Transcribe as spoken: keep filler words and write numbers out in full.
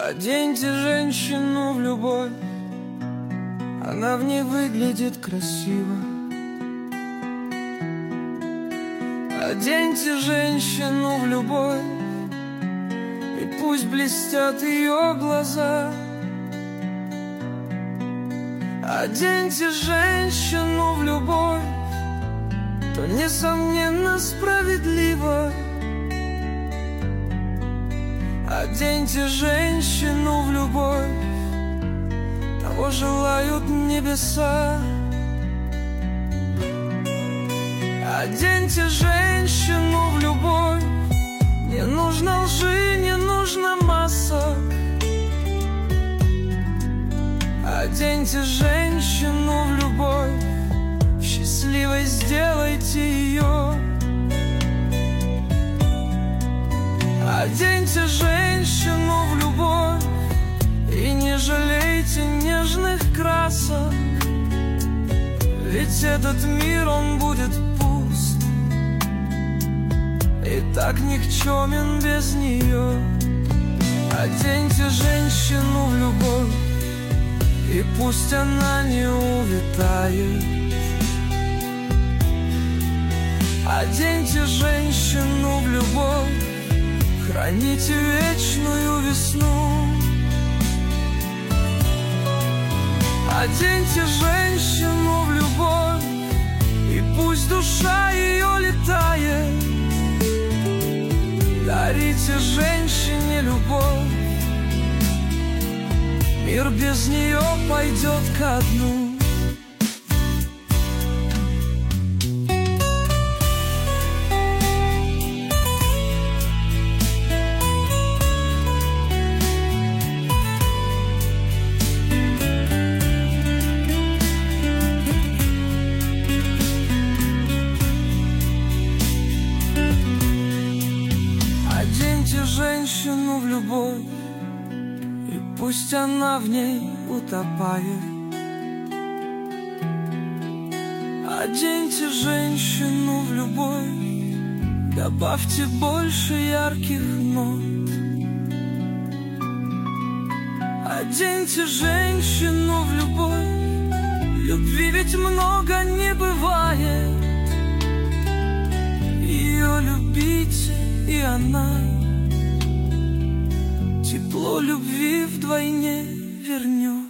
Оденьте женщину в любовь, она в ней выглядит красиво. Оденьте женщину в любовь, и пусть блестят ее глаза. Оденьте женщину в любовь, то несомненно справедливо. Оденьте женщину в любовь, того желают небеса. Оденьте женщину в любовь, не нужно лжи, не нужно масок. Оденьте женщину в любовь, счастливой сделайте ее. Оденьте женщину в любовь и не жалейте нежных красок, ведь этот мир, он будет пуст и так никчемен без нее. Оденьте женщину в любовь, и пусть она не улетает. Оденьте женщину в любовь, храните вечную весну. Оденьте женщину в любовь, и пусть душа ее летает. Дарите женщине любовь, мир без нее пойдет ко дну. Оденьте женщину в любовь, и пусть она в ней утопает. Оденьте женщину в любовь, добавьте больше ярких нот. Оденьте женщину в любовь, любви ведь много не бывает. Ее любите, и она тепло любви вдвойне вернет.